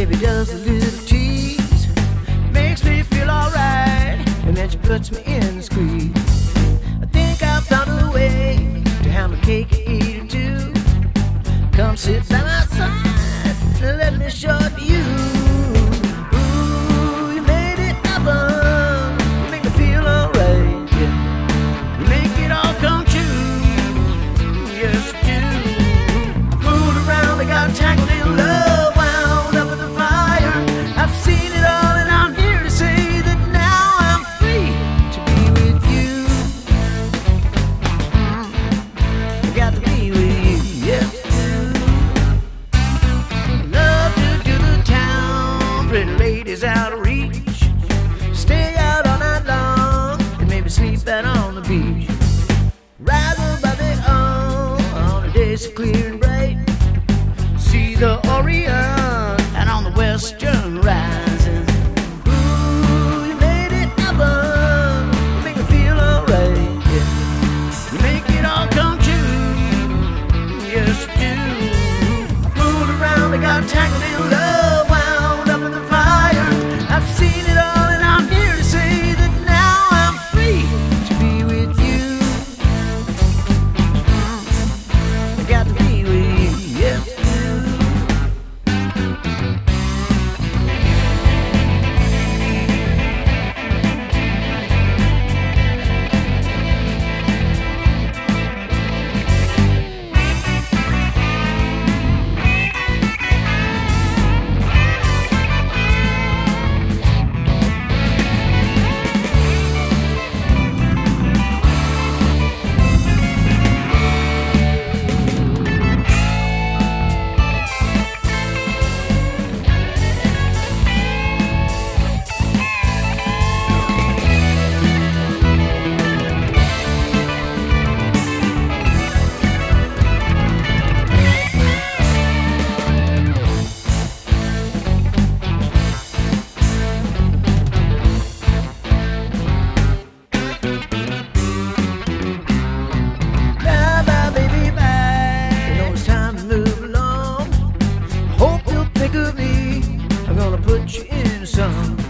baby does a little tease, makes me feel alright, and then she puts me in the squeeze. I think I found a way to have my cake and eat it too. Come sit by my side and let me show it to you. Ooh, you made it happen. You make me feel alright, yeah. You make it all come true. Yes, you do. Fooled around, I got tangled in love, wound up in the fire. I've seen it all, and I'm here to say that now I'm free to be with you. I got to be with you, yes. Love to do the town, pretty ladies out of reach. Stay out all night long and maybe sleep out on the beach. Ride above it all on a day so clear and bright. See the Orion out on the western horizon. Ooh, you made it happen. You make me feel alright, yeah. You make it all come true. Yes, you do. Fooled around, I got tangled in love, wound up in the fire. I've seen it all, and I'm here to say that now I'm free to be with you. I got to be with you, yes. I'm gonna put you in a song.